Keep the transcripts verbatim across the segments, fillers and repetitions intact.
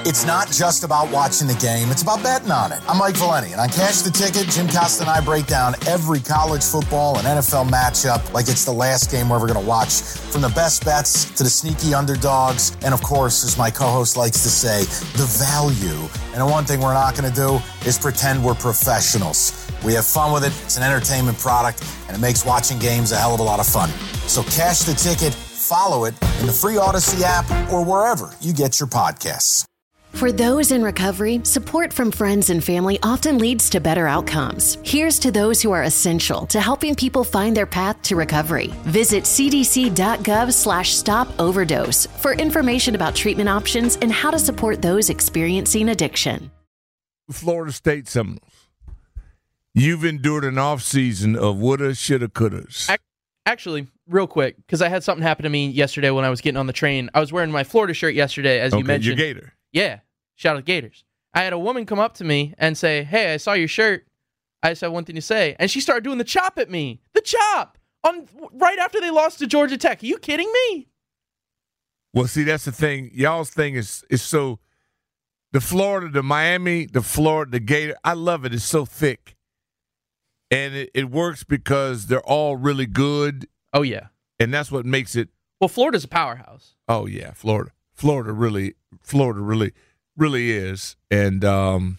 It's not just about watching the game, it's about betting on it. I'm Mike Valeni, and on Cash the Ticket, Jim Costa and I break down every college football and N F L matchup like it's the last game we're ever going to watch, from the best bets to the sneaky underdogs, and of course, as my co-host likes to say, the value. And the one thing we're not going to do is pretend we're professionals. We have fun with it, it's an entertainment product, and it makes watching games a hell of a lot of fun. So Cash the Ticket, follow it in the free Odyssey app or wherever you get your podcasts. For those in recovery, support from friends and family often leads to better outcomes. Here's to those who are essential to helping people find their path to recovery. Visit cdc.gov slash stop overdose for information about treatment options and how to support those experiencing addiction. Florida State Seminoles, you've endured an offseason of woulda, shoulda, couldas. Actually, real quick, because I had something happen to me yesterday when I was getting on the train. I was wearing my Florida shirt yesterday, as okay, you mentioned. Your Gator. Yeah, shout out Gators. I had a woman come up to me and say, "Hey, I saw your shirt. I just have one thing to say." And she started doing the chop at me. The chop! on right after they lost to Georgia Tech. Are you kidding me? Well, see, that's the thing. Y'all's thing is is so – the Florida, the Miami, the Florida, the Gator, I love it. It's so thick. And it, it works because they're all really good. Oh, yeah. And that's what makes it. Well, Florida's a powerhouse. Oh, yeah, Florida. Florida really, Florida really, really is. And um,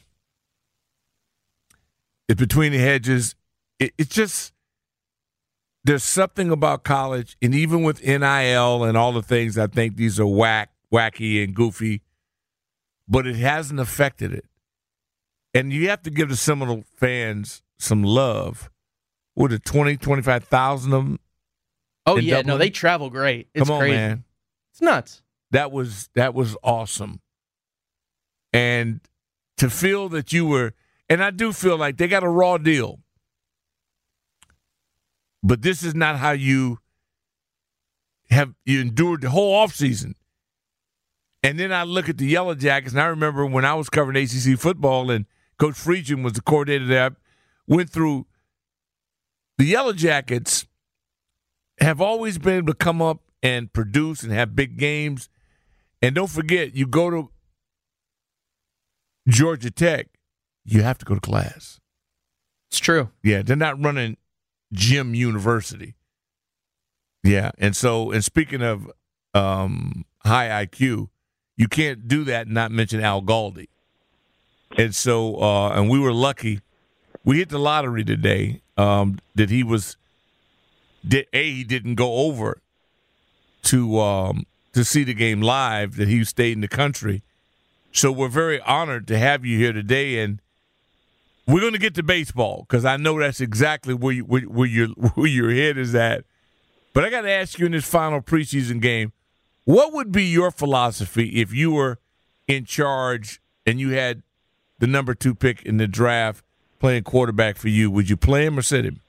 it's between the hedges. It, it's just, there's something about college, and even with N I L and all the things, I think these are whack, wacky and goofy, but it hasn't affected it. And you have to give the Seminole fans some love. What, it twenty, twenty-five thousand of them? Oh, yeah. Dublin? No, they travel great. It's Come on, crazy. man. It's nuts. That was that was awesome. And to feel that you were, and I do feel like they got a raw deal. But this is not how you have you endured the whole offseason. And then I look at the Yellow Jackets, and I remember when I was covering A C C football and Coach Friedgen was the coordinator there, I went through the Yellow Jackets have always been able to come up and produce and have big games. And don't forget, you go to Georgia Tech, you have to go to class. It's true. Yeah, they're not running Gym University. Yeah, and so, and speaking of um, high I Q, you can't do that and not mention Al Galdi. And so, uh, and we were lucky. We hit the lottery today um, that he was, did, A, he didn't go over to um, to see the game live, that he stayed in the country. So we're very honored to have you here today, and we're going to get to baseball because I know that's exactly where, you, where, where, your, where your head is at. But I got to ask you in this final preseason game, what would be your philosophy if you were in charge and you had the number two pick in the draft playing quarterback for you? Would you play him or sit him?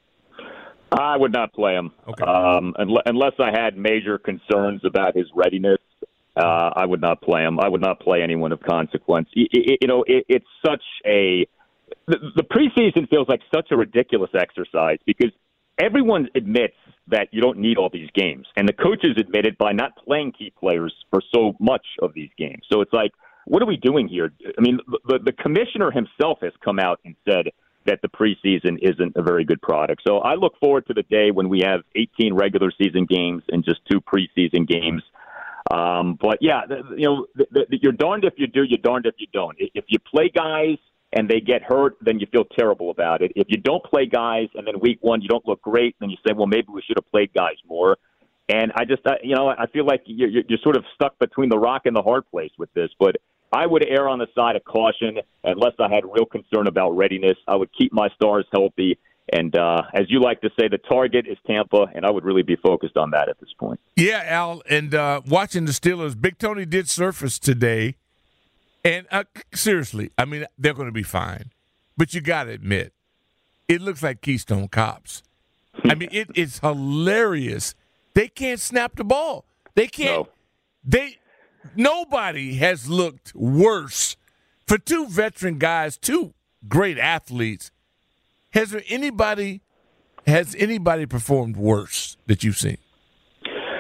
I would not play him. Okay. Um, unless I had major concerns about his readiness, uh, I would not play him. I would not play anyone of consequence. You, you know, it, it's such a the, the preseason feels like such a ridiculous exercise because everyone admits that you don't need all these games, and the coaches admit it by not playing key players for so much of these games. So it's like, what are we doing here? I mean, the, the commissioner himself has come out and said that the preseason isn't a very good product. So I look forward to the day when we have eighteen regular season games and just two preseason games. Um, but, yeah, the, you know, the, the, you're darned if you do, you're darned if you don't. If you play guys and they get hurt, then you feel terrible about it. If you don't play guys and then week one you don't look great, then you say, well, maybe we should have played guys more. And I just, I, you know, I feel like you're, you're sort of stuck between the rock and the hard place with this. But I would err on the side of caution unless I had real concern about readiness. I would keep my stars healthy. And uh, as you like to say, the target is Tampa, and I would really be focused on that at this point. Yeah, Al, and uh, watching the Steelers, Big Tony did surface today. And uh, seriously, I mean, they're going to be fine. But you got to admit, it looks like Keystone Cops. I mean, it, it's hilarious. They can't snap the ball. They can't. No. They nobody has looked worse for two veteran guys, two great athletes. Has there anybody has anybody performed worse that you've seen?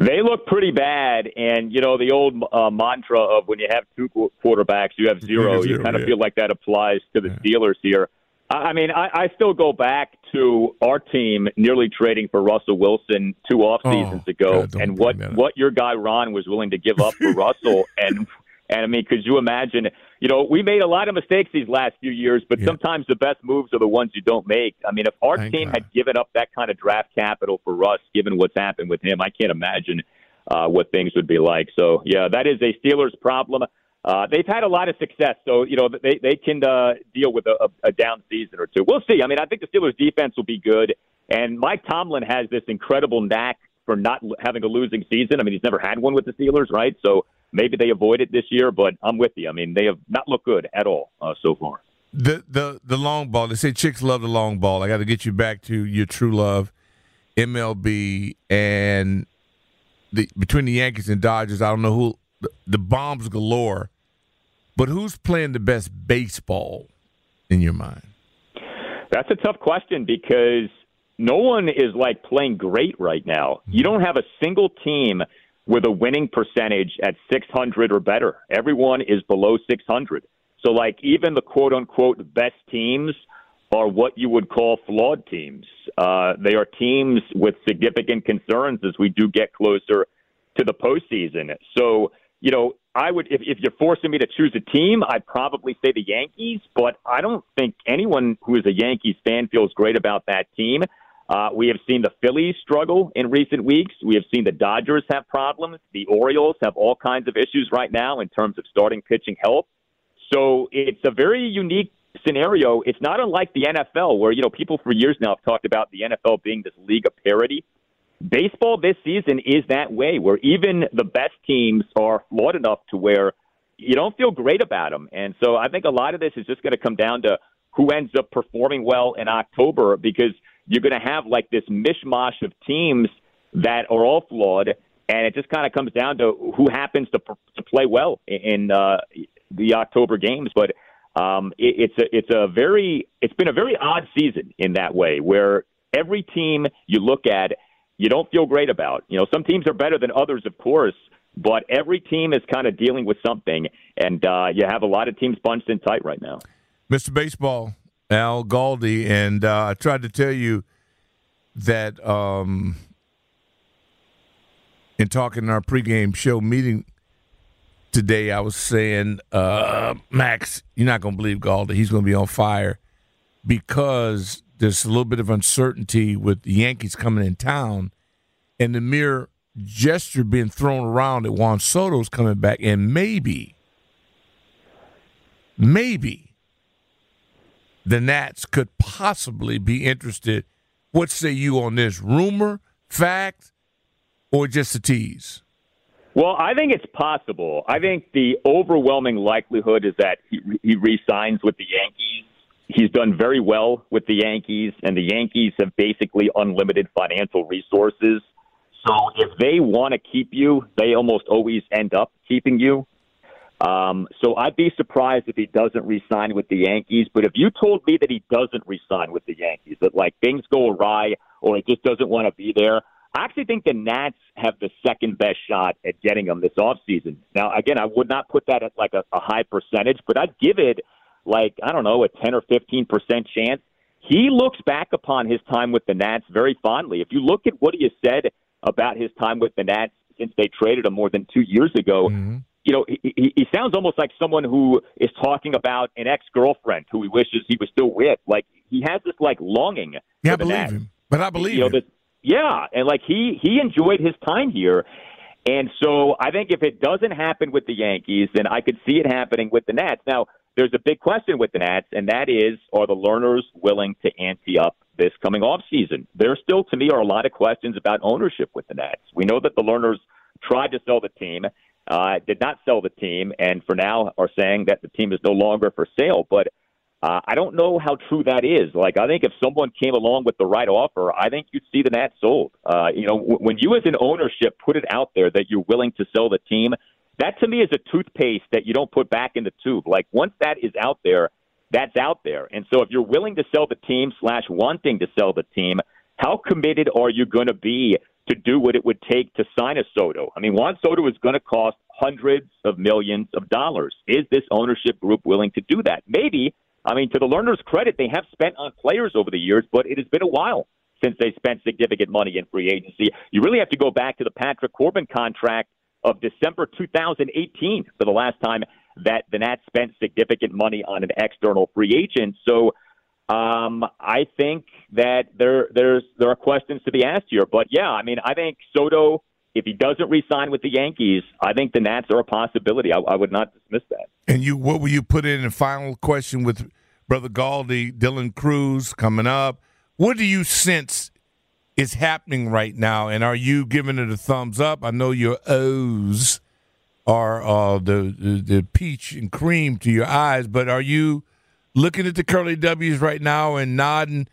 They look pretty bad, and, you know, the old uh, mantra of when you have two quarterbacks, you have zero, zero you kind of yeah. feel like that applies to the yeah. Steelers here. I mean, I, I still go back to our team nearly trading for Russell Wilson two off seasons oh, ago, God, and what, what your guy Ron was willing to give up for Russell. And, and I mean, could you imagine, you know, we made a lot of mistakes these last few years, but yeah. sometimes the best moves are the ones you don't make. I mean, if our Thank team God. had given up that kind of draft capital for Russ, given what's happened with him, I can't imagine uh, what things would be like. So, yeah, that is a Steelers problem. Uh, they've had a lot of success, so, you know, they, they can uh, deal with a, a down season or two. We'll see. I mean, I think the Steelers' defense will be good, and Mike Tomlin has this incredible knack for not having a losing season. I mean, he's never had one with the Steelers, right? So maybe they avoid it this year, but I'm with you. I mean, they have not looked good at all uh, so far. The, the, the long ball, they say chicks love the long ball. I got to get you back to your true love, M L B, and the between the Yankees and Dodgers, I don't know who, the, the bombs galore. But who's playing the best baseball in your mind? That's a tough question because no one is, like, playing great right now. You don't have a single team with a winning percentage at six hundred or better. Everyone is below six hundred. So, like, even the quote-unquote best teams are what you would call flawed teams. Uh, they are teams with significant concerns as we do get closer to the postseason. So, you know, I would, if, if you're forcing me to choose a team, I'd probably say the Yankees, but I don't think anyone who is a Yankees fan feels great about that team. Uh, we have seen the Phillies struggle in recent weeks. We have seen the Dodgers have problems. The Orioles have all kinds of issues right now in terms of starting pitching health. So it's a very unique scenario. It's not unlike the N F L where, you know, people for years now have talked about the N F L being this league of parity. Baseball this season is that way, where even the best teams are flawed enough to where you don't feel great about them. And so I think a lot of this is just going to come down to who ends up performing well in October, because you're going to have like this mishmash of teams that are all flawed, and it just kind of comes down to who happens to to play well in uh, the October games. But um, it, it's a it's a very it's been a very odd season in that way, where every team you look at, you don't feel great about. You know, some teams are better than others, of course, but every team is kind of dealing with something, and uh, you have a lot of teams bunched in tight right now. Mister Baseball, Al Galdi, and uh, I tried to tell you that um, in talking in our pregame show meeting today, I was saying, uh, Max, you're not going to believe Galdi. He's going to be on fire because there's a little bit of uncertainty with the Yankees coming in town, and the mere gesture being thrown around that Juan Soto's coming back, and maybe, maybe the Nats could possibly be interested. What say you on this? Rumor, fact, or just a tease? Well, I think it's possible. I think the overwhelming likelihood is that he, he re-signs with the Yankees. He's done very well with the Yankees, and the Yankees have basically unlimited financial resources. So if they want to keep you, they almost always end up keeping you. Um, so I'd be surprised if he doesn't re-sign with the Yankees. But if you told me that he doesn't re-sign with the Yankees, that like things go awry or he just doesn't want to be there, I actually think the Nats have the second best shot at getting him this offseason. Now, again, I would not put that at like a, a high percentage, but I'd give it like, I don't know, a ten or fifteen percent chance. He looks back upon his time with the Nats very fondly. If you look at what he has said about his time with the Nats since they traded him more than two years ago, mm-hmm. you know, he, he, he sounds almost like someone who is talking about an ex-girlfriend who he wishes he was still with. Like, he has this, like, longing yeah, for the I believe Nats. him. But I believe you know, him. This, yeah, and, like, he, he enjoyed his time here. And so I think if it doesn't happen with the Yankees, then I could see it happening with the Nats. Now, there's a big question with the Nats, and that is, are the Lerners willing to ante up this coming off season? There still, to me, are a lot of questions about ownership with the Nats. We know that the Lerners tried to sell the team, uh, did not sell the team, and for now are saying that the team is no longer for sale. But uh, I don't know how true that is. Like, I think if someone came along with the right offer, I think you'd see the Nats sold. Uh, you know, w- when you as an ownership put it out there that you're willing to sell the team, that to me is a toothpaste that you don't put back in the tube. Like, once that is out there, that's out there. And so if you're willing to sell the team slash wanting to sell the team, how committed are you going to be to do what it would take to sign a Soto. I mean, Juan Soto is going to cost hundreds of millions of dollars. Is this ownership group willing to do that? Maybe. I mean, to the Lerners' credit, they have spent on players over the years, but it has been a while since they spent significant money in free agency. You really have to go back to the Patrick Corbin contract of December two thousand eighteen for the last time that the Nats spent significant money on an external free agent. So um, I think that there there's there are questions to be asked here. But, yeah, I mean, I think Soto, if he doesn't re-sign with the Yankees, I think the Nats are a possibility. I, I would not dismiss that. And you, what will you put in a final question with Brother Galdi, Dylan Cruz coming up? What do you sense is happening right now, and are you giving it a thumbs up? I know your O's are uh, the, the the peach and cream to your eyes, but are you looking at the curly W's right now and nodding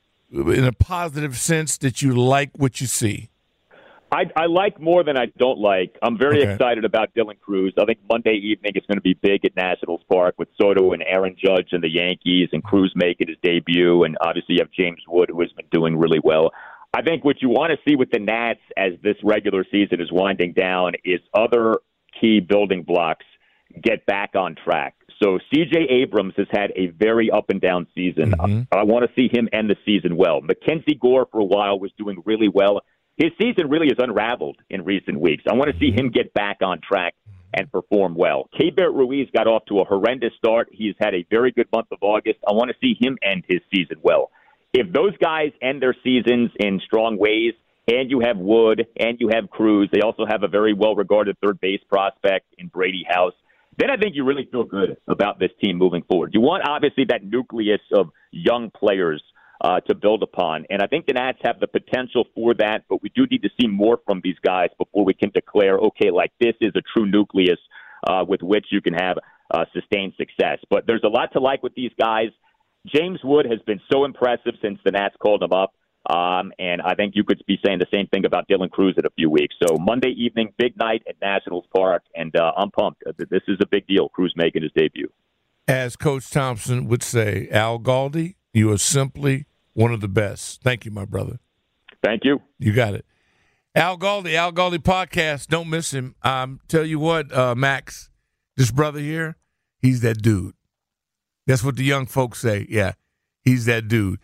in a positive sense that you like what you see? I, I like more than I don't like. I'm very Okay. excited about Dylan Cruz. I think Monday evening is going to be big at Nationals Park with Soto and Aaron Judge and the Yankees, and Cruz making his debut. And obviously you have James Wood, who has been doing really well. I think what you want to see with the Nats as this regular season is winding down is other key building blocks get back on track. So C J Abrams has had a very up-and-down season. Mm-hmm. I, I want to see him end the season well. Mackenzie Gore, for a while, was doing really well. His season really has unraveled in recent weeks. I want to see him get back on track and perform well. Keibert Ruiz got off to a horrendous start. He's had a very good month of August. I want to see him end his season well. If those guys end their seasons in strong ways, and you have Wood, and you have Cruz, they also have a very well-regarded third base prospect in Brady House, then I think you really feel good about this team moving forward. You want, obviously, that nucleus of young players Uh, to build upon. And I think the Nats have the potential for that, but we do need to see more from these guys before we can declare, okay, like this is a true nucleus uh, with which you can have uh, sustained success. But there's a lot to like with these guys. James Wood has been so impressive since the Nats called him up, um, and I think you could be saying the same thing about Dylan Cruz in a few weeks. So Monday evening, big night at Nationals Park, and uh, I'm pumped. This is a big deal, Cruz making his debut. As Coach Thompson would say, Al Galdi, you are simply one of the best. Thank you, my brother. Thank you. You got it. Al Galdi, Al Galdi Podcast. Don't miss him. Um, tell you what, uh, Max, this brother here, he's that dude. That's what the young folks say. Yeah, he's that dude.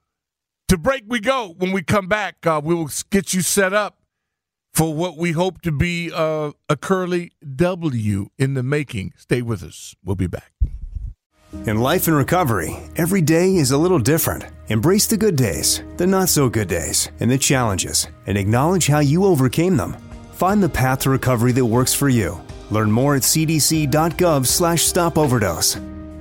To break we go. When we come back, uh, we will get you set up for what we hope to be uh, a Curly W in the making. Stay with us. We'll be back. In life and recovery, every day is a little different. Embrace the good days, the not so good days, and the challenges, and acknowledge how you overcame them. Find the path to recovery that works for you. Learn more at cdc.gov slash stop overdose.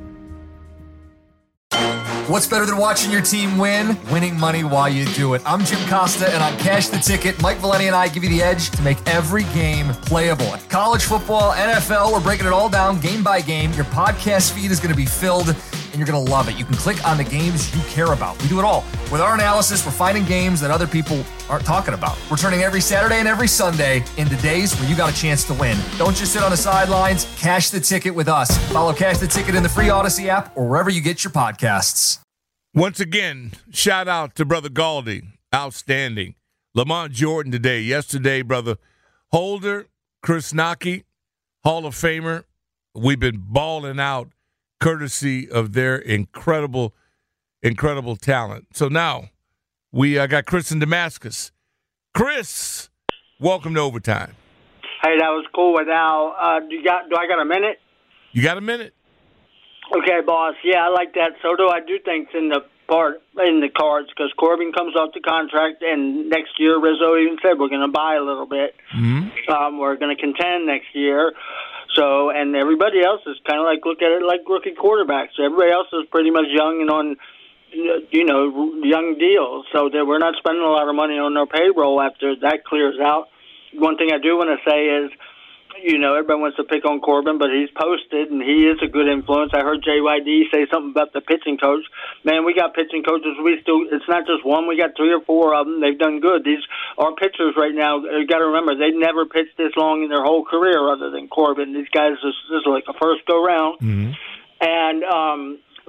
What's better than watching your team win? Winning money while you do it. I'm Jim Costa, and on Cash the Ticket, Mike Valeni and I give you the edge to make every game playable. College football, N F L, we're breaking it all down game by game. Your podcast feed is going to be filled, and you're going to love it. You can click on the games you care about. We do it all. With our analysis, we're finding games that other people aren't talking about. We're turning every Saturday and every Sunday into days where you got a chance to win. Don't just sit on the sidelines. Cash the Ticket with us. Follow Cash the Ticket in the free Odyssey app or wherever you get your podcasts. Once again, shout out to Brother Galdi. Outstanding. Lamont Jordan today. Yesterday, Brother Holder, Chris Naki, Hall of Famer. We've been balling out courtesy of their incredible, incredible talent. So now we uh, got Chris in Damascus. Chris, welcome to Overtime. Hey, that was cool with Al. Uh, do, you got, do I got a minute? You got a minute? Okay, boss. Yeah, I like that. Soto, I do think it's in the part in the cards because Corbin comes off the contract, and next year Rizzo even said we're going to buy a little bit. Mm-hmm. Um, we're going to contend next year. So, and everybody else is kind of like look at it like rookie quarterbacks. Everybody else is pretty much young and on, you know, young deals. So that we're not spending a lot of money on their payroll after that clears out. One thing I do want to say is, you know, everybody wants to pick on Corbin, but he's posted, and he is a good influence. I heard J Y D say something about the pitching coach. Man, we got pitching coaches. We still, it's not just one. We got three or four of them. They've done good. These our pitchers right now, you got to remember, they've never pitched this long in their whole career other than Corbin. These guys, this, this is like a first go-round. Mm-hmm. And um, last but not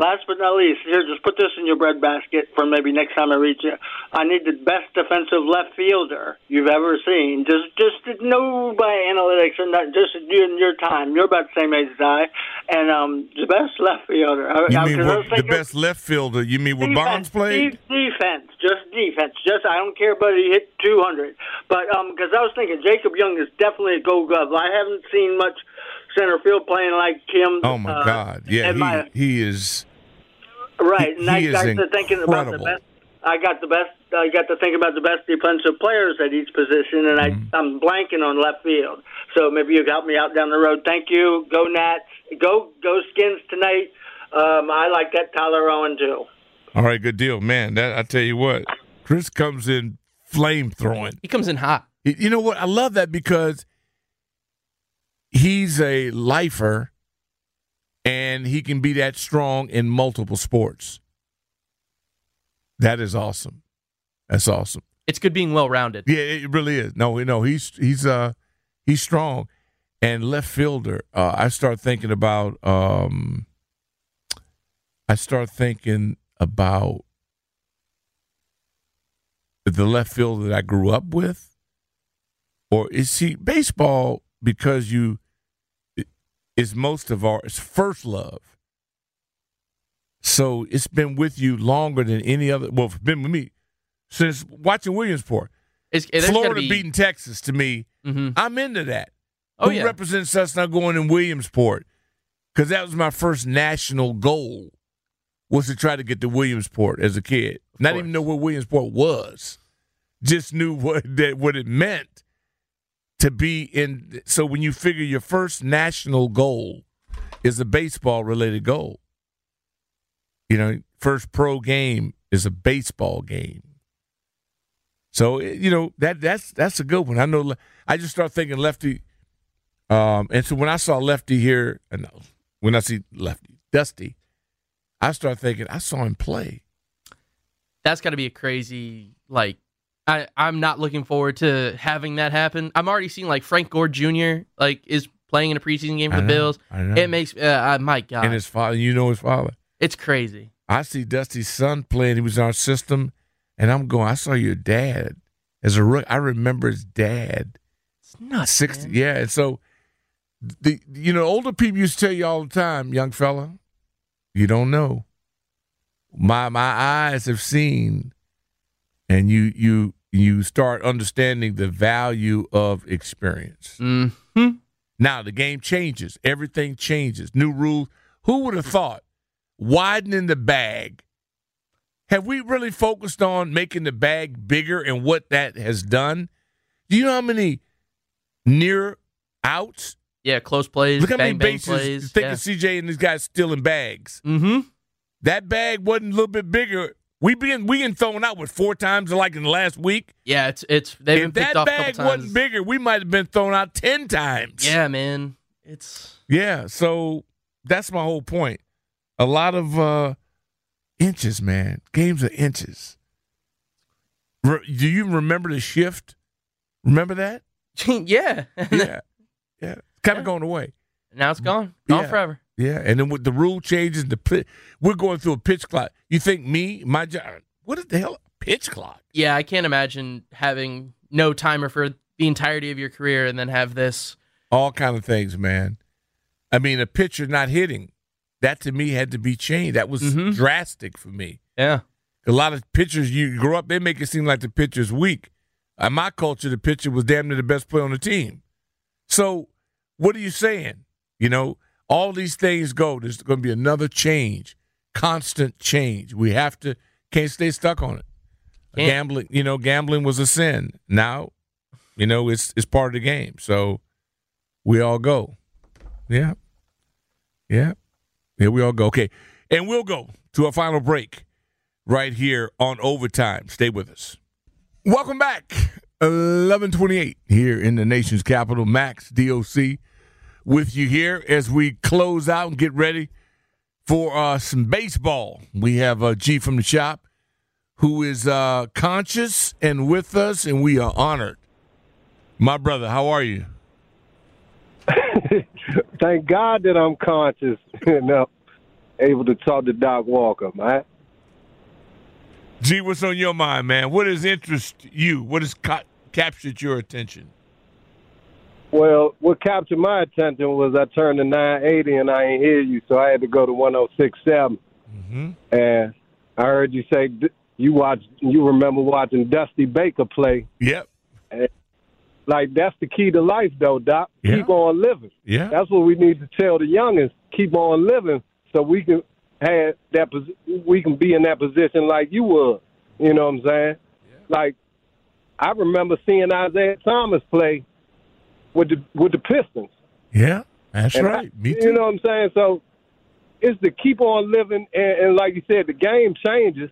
not least, here, just put this in your breadbasket for maybe next time I reach you. I need the best defensive left fielder you've ever seen. Just, just no by analytics or not. Just you in your time. You're about the same age as I, and um, the best left fielder. You I, mean I, what, the best left fielder? You mean what Bonds played? De- defense, just defense. Just I don't care, but he hit two hundred. But um, because I was thinking Jacob Young is definitely a Gold Glove. I haven't seen much center field playing like him. Oh my uh, God! Yeah, he, my, he is. Right, he, and I he got is to thinking about the best. I got the best. I got to think about the best defensive players at each position, and Mm-hmm. I, I'm blanking on left field. So maybe you can help me out down the road. Thank you. Go Nats. Go go Skins tonight. Um, I like that Tyler Owen too. All right, good deal, man. That I tell you what, Chris comes in flame throwing. He comes in hot. You know what? I love that because he's a lifer, and he can be that strong in multiple sports. That is awesome. That's awesome. It's good being well-rounded. Yeah, it really is. No, no, he's he's uh he's strong, and left fielder. Uh, I start thinking about um. I start thinking about the left fielder that I grew up with, or is he baseball because you is most of our it's first love. So it's been with you longer than any other. Well, it's been with me since watching Williamsport. It's, it's Florida be, beating Texas to me. Mm-hmm. I'm into that. Oh, Who yeah. represents us not going in Williamsport? Because that was my first national goal, was to try to get to Williamsport as a kid. Of Not course. even know where Williamsport was. Just knew what that what it meant to be in. So when you figure your first national goal is a baseball-related goal, you know, first pro game is a baseball game. So you know that that's that's a good one. I know. I just start thinking Lefty, um, and so when I saw Lefty here, and when I see Lefty Dusty, I start thinking I saw him play. That's got to be a crazy like. I, I'm not looking forward to having that happen. I'm already seeing like Frank Gore Junior like is playing in a preseason game for I the know, Bills. I know. It makes uh, uh, my God, And his father, you know his father. it's crazy. I see Dusty's son playing. He was in our system, and I'm going, I saw your dad as a rookie. I remember his dad. It's nuts. sixty, man. yeah. And so, the you know, older people used to tell you all the time, young fella, you don't know. My my eyes have seen, and you you you start understanding the value of experience. Mm-hmm. Now the game changes. Everything changes. New rules. Who would have thought widening the bag? Have we really focused on making the bag bigger and what that has done? Do you know how many near outs? Yeah, close plays, Look how bang, many bang bases. plays. Think yeah. of C J and these guys stealing bags. Mm-hmm. That bag wasn't a little bit bigger. We been we been thrown out with four times like in the last week. Yeah, it's it's they've If been picked that off a bag couple times. wasn't bigger, we might have been thrown out ten times. Yeah, man, it's Yeah, so that's my whole point. A lot of uh, inches, man. Games are inches. Re- do you remember the shift? Remember that? yeah. Yeah, yeah. It's kind of Yeah. going away. Now it's gone, gone Yeah. forever. Yeah, and then with the rule changes, the pi- we're going through a pitch clock. You think me, my job? What is the hell? Pitch clock? Yeah, I can't imagine having no timer for the entirety of your career and then have this. All kind of things, man. I mean, a pitcher not hitting, that to me had to be changed. That was Mhm. drastic for me. Yeah. A lot of pitchers, you grow up, they make it seem like the pitcher's weak. In my culture, the pitcher was damn near the best player on the team. So what are you saying? You know, all these things go. There's going to be another change, constant change. We have to, can't stay stuck on it. Can't. Gambling, you know, gambling was a sin. Now, you know, it's it's part of the game. So we all go. Yeah. Yeah. Here we all go. Okay. And we'll go to our final break right here on Overtime. Stay with us. Welcome back. eleven twenty-eight here in the nation's capital. Max, D O C, with you here as we close out and get ready for uh, some baseball. We have uh, G from the shop who is uh, conscious and with us, and we are honored. My brother, how are you? Thank God that I'm conscious. No, able to talk to Doc Walker, man. G, what's on your mind, man? What has interested you? What has ca- captured your attention? Well, what captured my attention was I turned to nine eighty and I ain't hear you, so I had to go to one oh six point seven. Mm-hmm. And I heard you say you watched, you remember watching Dusty Baker play. Yep. And, like, that's the key to life, though, Doc. Yeah. Keep on living. Yeah. That's what we need to tell the youngins. Keep on living so we can have that. We can be in that position like you were. You know what I'm saying? Yeah. Like, I remember seeing Isaiah Thomas play with the with the Pistons. Yeah, that's and right. I, Me too. You know what I'm saying? So it's to keep on living, and, and like you said, the game changes,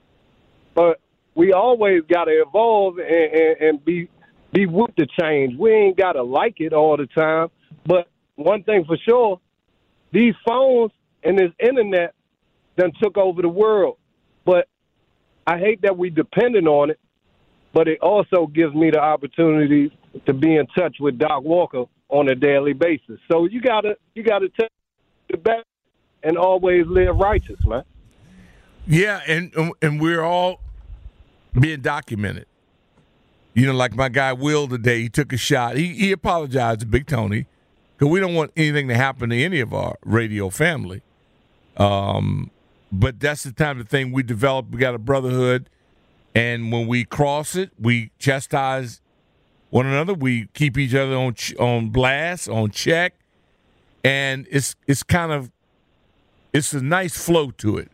but we always got to evolve and, and, and be be with the change. We ain't got to like it all the time, but one thing for sure, these phones and this internet done took over the world. But I hate that we dependent on it, but it also gives me the opportunity to be in touch with Doc Walker on a daily basis. So you gotta you gotta take the best and always live righteous, man. Yeah, and and we're all being documented. You know, like my guy Will today, he took a shot. He he apologized to Big Tony because we don't want anything to happen to any of our radio family. Um, but that's the time, the thing we developed. We got a brotherhood, and when we cross it, we chastise one another. We keep each other on on blast, on check, and it's it's kind of it's a nice flow to it.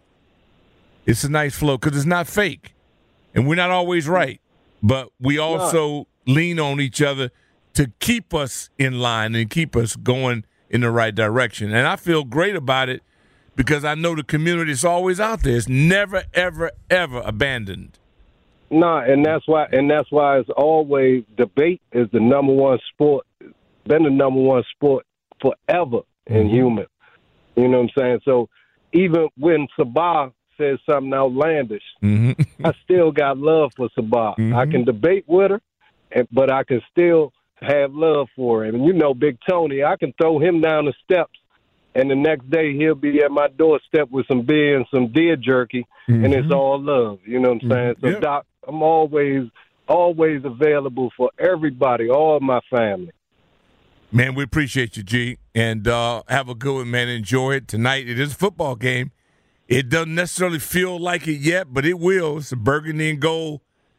It's a nice flow because it's not fake, and we're not always right, but we also lean on each other to keep us in line and keep us going in the right direction. And I feel great about it because I know the community is always out there. It's never, ever, ever abandoned. No, and that's why, and that's why it's always debate is the number one sport. Been the number one sport forever in Mm-hmm. human. You know what I'm saying? So even when Sabah says something outlandish, Mm-hmm. I still got love for Sabah. Mm-hmm. I can debate with her, and, but I can still have love for him. And you know, Big Tony, I can throw him down the steps, and the next day he'll be at my doorstep with some beer and some deer jerky, Mm-hmm. and it's all love. You know what I'm saying? So, Yep. Doc, I'm always, always available for everybody, all my family. Man, we appreciate you, G, and uh, have a good one, man. Enjoy it tonight. It is a football game. It doesn't necessarily feel like it yet, but it will. It's a burgundy and gold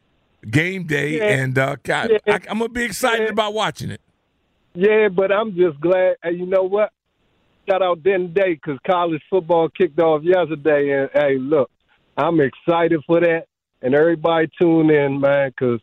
game day, Yeah. and uh, God, Yeah. I, I'm going to be excited Yeah. about watching it. Yeah, but I'm just glad. And you know what? Shout out Denton Day because college football kicked off yesterday. And, hey, look, I'm excited for that. And everybody tune in, man, because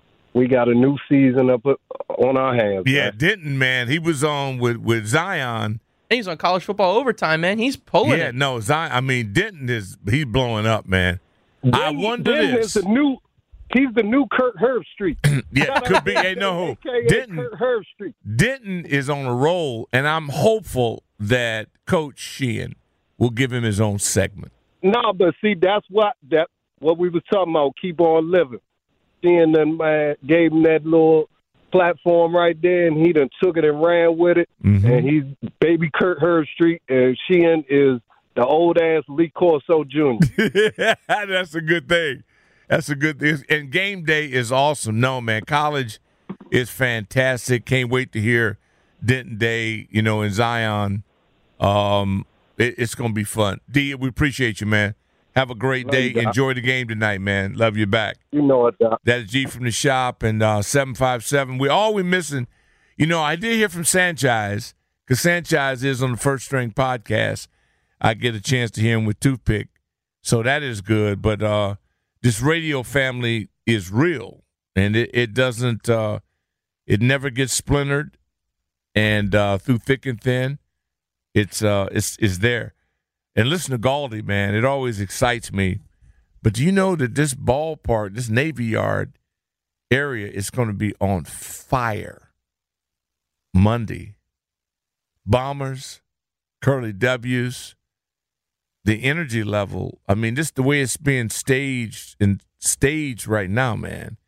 we got a new season up on our hands. Yeah, man. Denton, man, he was on with, with Zion. He's on college football overtime, man. He's pulling Yeah, it. no, Zion. I mean, Denton is he's blowing up, man. I Denton- wonder Denton this. is the new. He's the new Kurt Herbstreit. Yeah, could be. Hey, no, A K A Denton. Kurt Herbstreit. Denton is on a roll, and I'm hopeful that Coach Sheehan will give him his own segment. No, but see, that's what that what we was talking about. Keep on living. Sheehan done, man, gave him that little platform right there, and he done took it and ran with it. Mhm. And he's baby Kurt Herbstreit, and Sheehan is the old ass Lee Corso Junior That's a good thing. That's a good thing. And game day is awesome. No, man, college is fantastic. Can't wait to hear Denton Day, you know, in Zion. Um, it, it's going to be fun. D, we appreciate you, man. Have a great Love day. you, Doc. Enjoy the game tonight, man. Love you back. You know it, Doc. That is G from the shop and uh, seven five seven. We all we missing. You know, I did hear from Sanchez because Sanchez is on the First String podcast. I get a chance to hear him with Toothpick. So that is good. But uh, this radio family is real, and it, it doesn't uh, – it never gets splintered. And uh, through thick and thin, it's, uh, it's, it's there. And listen to Galdi, man. It always excites me. But do you know that this ballpark, this Navy Yard area is going to be on fire Monday? Bombers, Curly W's, the energy level. I mean, this the way it's being staged and staged right now, man.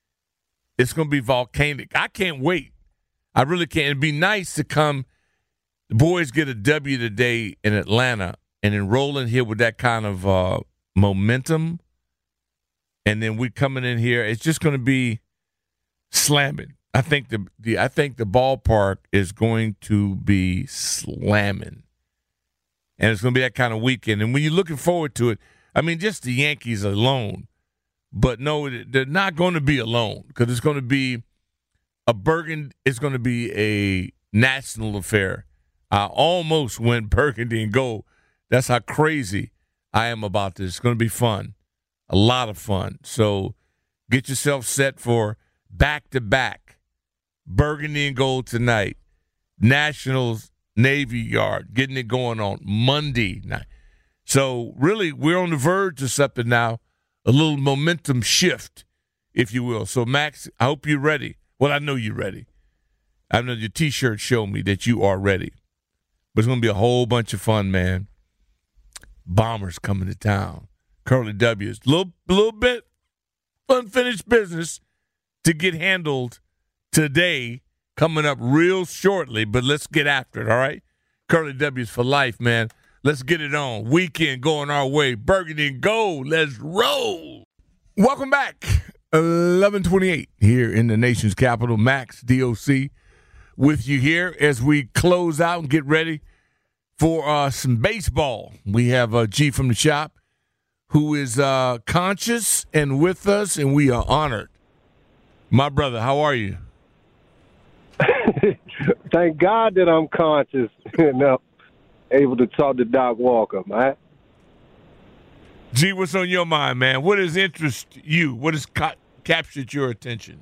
It's going to be volcanic. I can't wait. I really can't. It'd be nice to come. The boys get a W today in Atlanta, and then rolling here with that kind of uh, momentum, and then we coming in here, it's just going to be slamming. I think the, the I think the ballpark is going to be slamming, and it's going to be that kind of weekend. And when you're looking forward to it, I mean, just the Yankees alone. But no, they're not going to be alone because it's going to be a Burgundy. It's going to be a national affair. I almost went Burgundy and gold. That's how crazy I am about this. It's going to be fun, a lot of fun. So get yourself set for back-to-back Burgundy and gold tonight. Nationals, Navy Yard, getting it going on Monday night. So really, we're on the verge of something now. A little momentum shift, if you will. So, Max, I hope you're ready. Well, I know you're ready. I know your T-shirt showed me that you are ready. But it's going to be a whole bunch of fun, man. Bombers coming to town. Curly W's. A little, little bit unfinished business to get handled today, coming up real shortly. But let's get after it, all right? Curly W's for life, man. Let's get it on. Weekend going our way. Burgundy and gold. Let's roll. Welcome back. eleven twenty-eight here in the nation's capital. Max, D O C, with you here as we close out and get ready for uh, some baseball. We have uh, G from the shop who is uh, conscious and with us, and we are honored. My brother, how are you? Thank God that I'm conscious enough. Able to talk to Doc Walker, man. G, what's on your mind, man? What has interested you? What has ca- captured your attention?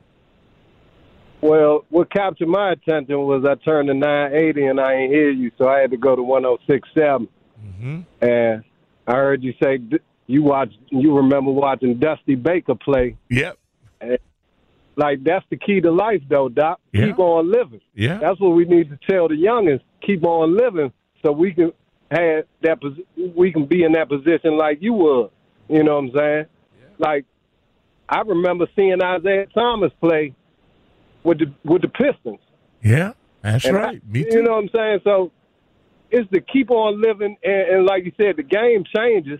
Well, what captured my attention was I turned to nine eighty and I ain't hear you, so I had to go to one oh six point seven. Mm-hmm. And I heard you say you watch. You remember watching Dusty Baker play. Yep. And, like, that's the key to life, though, Doc. Yeah. Keep on living. Yeah. That's what we need to tell the youngins. Keep on living. So we can have that. We can be in that position like you were. You know what I'm saying? Yeah. Like, I remember seeing Isaiah Thomas play with the with the Pistons. Yeah, that's and right. I, Me too. You know what I'm saying? So it's to keep on living, and, and like you said, the game changes,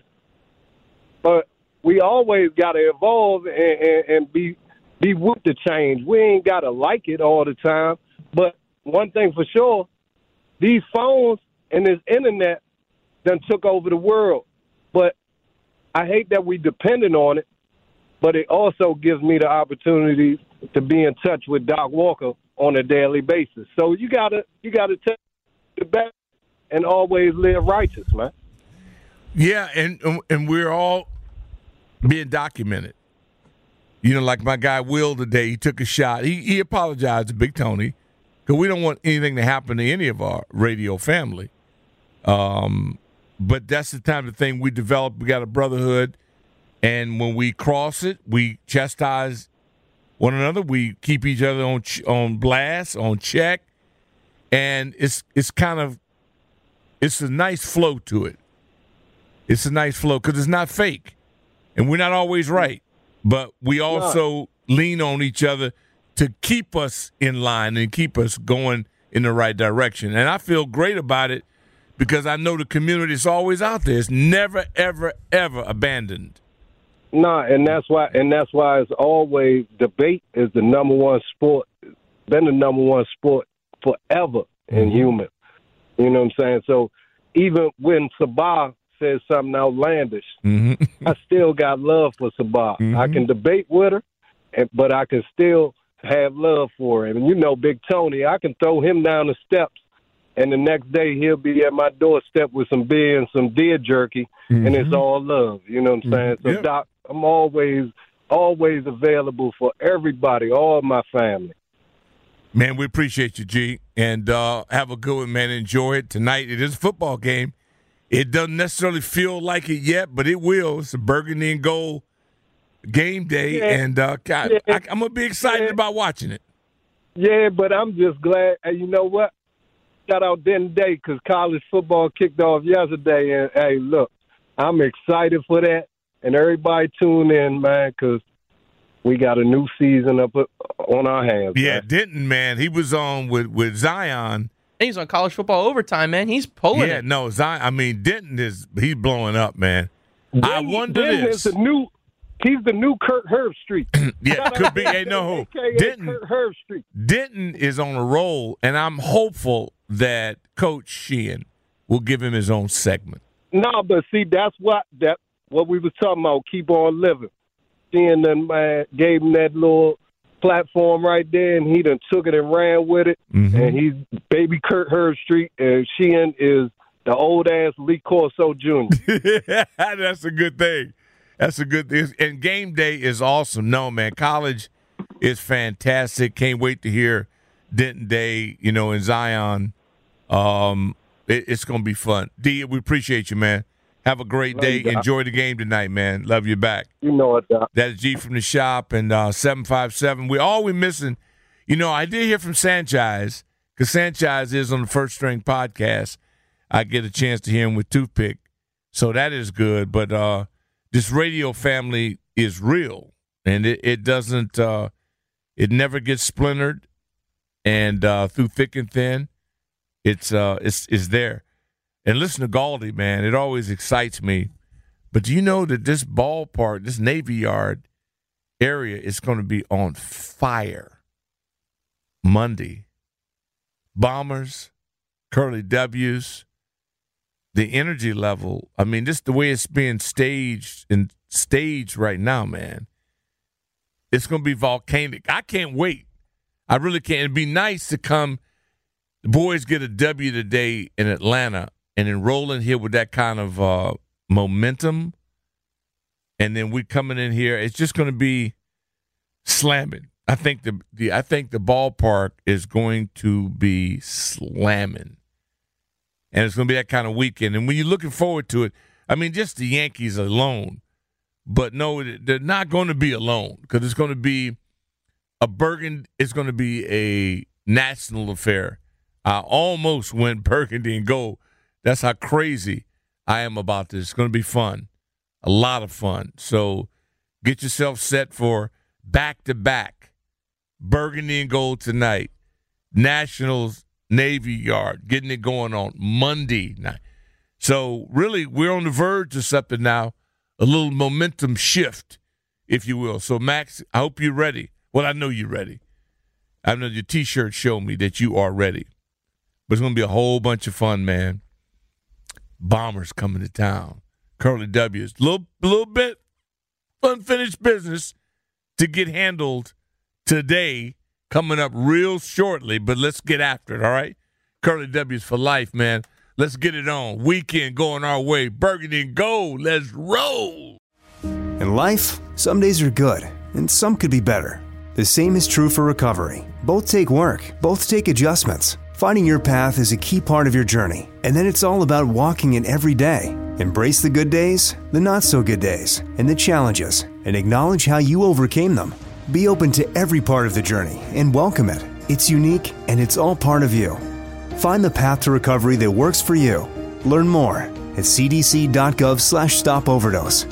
but we always got to evolve and, and, and be be with the change. We ain't got to like it all the time, but one thing for sure, these phones and this internet done took over the world. But I hate that we dependent on it, but it also gives me the opportunity to be in touch with Doc Walker on a daily basis. So you gotta you gotta take the best and always live righteous, man. Yeah, and and we're all being documented. You know, like my guy Will today, he took a shot. He he apologized to Big Tony because we don't want anything to happen to any of our radio family. Um, but that's the time of thing we develop. We got a brotherhood, and when we cross it, we chastise one another. We keep each other on on blast, on check, and it's it's kind of it's a nice flow to it. It's a nice flow because it's not fake, and we're not always right, but we also lean on each other to keep us in line and keep us going in the right direction. And I feel great about it because I know the community is always out there. It's never, ever, ever abandoned. No, and that's why, and that's why it's always debate is the number one sport, been the number one sport forever in mm-hmm. human. You know what I'm saying? So even when Sabah says something outlandish, mm-hmm. I still got love for Sabah. Mm-hmm. I can debate with her, and, but I can still have love for him. And you know, Big Tony, I can throw him down the steps, and the next day he'll be at my doorstep with some beer and some deer jerky, mm-hmm. and it's all love. You know what I'm saying? So, yep. Doc, I'm always, always available for everybody, all my family. Man, we appreciate you, G, and uh, have a good one, man. Enjoy it tonight. It is a football game. It doesn't necessarily feel like it yet, but it will. It's a burgundy and gold game day, yeah. and uh, God, yeah. I, I'm going to be excited yeah. about watching it. Yeah, but I'm just glad. And you know what? Shout out Denton Day because college football kicked off yesterday. And, hey, look, I'm excited for that. And everybody tune in, man, because we got a new season up on our hands. Yeah, man. Denton, man, he was on with, with Zion. And he's on college football overtime, man. He's pulling yeah, it. no, Zion, I mean, Denton is he's blowing up, man. Denton, I wonder Denton this. Is the new, he's the new Kurt Herbstreit. yeah, could be. Hey, no, Denton, Kurt Herbstreit. Denton is on a roll, and I'm hopeful that Coach Sheehan will give him his own segment. No, but see, that's what that what we was talking about. Keep on living. Sheehan done uh, gave him that little platform right there, and he done took it and ran with it. Mm-hmm. And he's baby Kurt Herbstreit, and Sheehan is the old ass Lee Corso Junior That's a good thing. That's a good thing. And game day is awesome. No, man, college is fantastic. Can't wait to hear Denton Day, you know, in Zion. Um, it, it's going to be fun. D, we appreciate you, man. Have a great Love day. you, Enjoy the game tonight, man. Love you back. You know it, Doc. That is G from the shop and uh, seven five seven. We all we missing. You know, I did hear from Sanchez because Sanchez is on the First String podcast. I get a chance to hear him with Toothpick. So that is good. But uh, this radio family is real, and it, it doesn't uh, – it never gets splintered. And uh, through thick and thin, it's, uh, it's, it's there. And listen to Galdi, man. It always excites me. But do you know that this ballpark, this Navy Yard area is going to be on fire Monday? Bombers, Curly W's, the energy level. I mean, just the way it's being staged and staged right now, man. It's going to be volcanic. I can't wait. I really can't. It'd be nice to come. The boys get a W today in Atlanta. And then rolling here with that kind of uh, momentum, and then we coming in here, it's just going to be slamming. I think the, the I think the ballpark is going to be slamming, and it's going to be that kind of weekend. And when you're looking forward to it, I mean, just the Yankees alone, but no, they're not going to be alone because it's going to be a Burgundy. It's going to be a national affair. I almost went Burgundy and gold. That's how crazy I am about this. It's going to be fun, a lot of fun. So get yourself set for back-to-back Burgundy and Gold tonight, Nationals Navy Yard, getting it going on Monday night. So really, we're on the verge of something now, a little momentum shift, if you will. So, Max, I hope you're ready. Well, I know you're ready. I know your T-shirt showed me that you are ready. But it's going to be a whole bunch of fun, man. Bombers coming to town. Curly W's. A little, little bit unfinished business to get handled today, coming up real shortly, but let's get after it, all right? Curly W's for life, man. Let's get it on. Weekend going our way. Burgundy and Gold. Let's roll. In life, some days are good, and some could be better. The same is true for recovery. Both take work. Both take adjustments. Finding your path is a key part of your journey, and then it's all about walking it every day. Embrace the good days, the not-so-good days, and the challenges, and acknowledge how you overcame them. Be open to every part of the journey and welcome it. It's unique, and it's all part of you. Find the path to recovery that works for you. Learn more at cdc.gov slash stop overdose.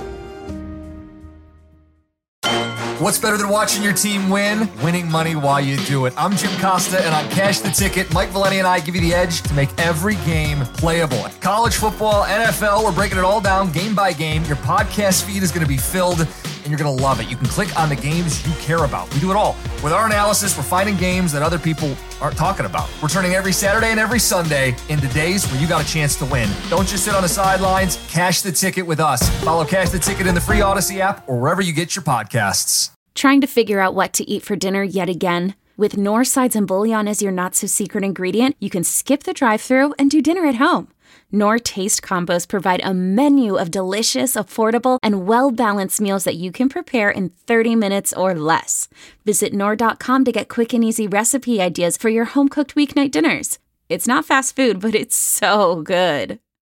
What's better than watching your team win? Winning money while you do it. I'm Jim Costa, and on Cash the Ticket, Mike Valeni and I give you the edge to make every game playable. College football, N F L, we're breaking it all down game by game. Your podcast feed is going to be filled, and you're going to love it. You can click on the games you care about. We do it all. With our analysis, we're finding games that other people aren't talking about. We're turning every Saturday and every Sunday into days where you got a chance to win. Don't just sit on the sidelines. Cash the Ticket with us. Follow Cash the Ticket in the free Odyssey app or wherever you get your podcasts. Trying to figure out what to eat for dinner yet again? With Knorr sides and bouillon as your not-so-secret ingredient, you can skip the drive-thru and do dinner at home. Knorr Taste Combos provide a menu of delicious, affordable, and well-balanced meals that you can prepare in thirty minutes or less. Visit Knorr dot com to get quick and easy recipe ideas for your home-cooked weeknight dinners. It's not fast food, but it's so good.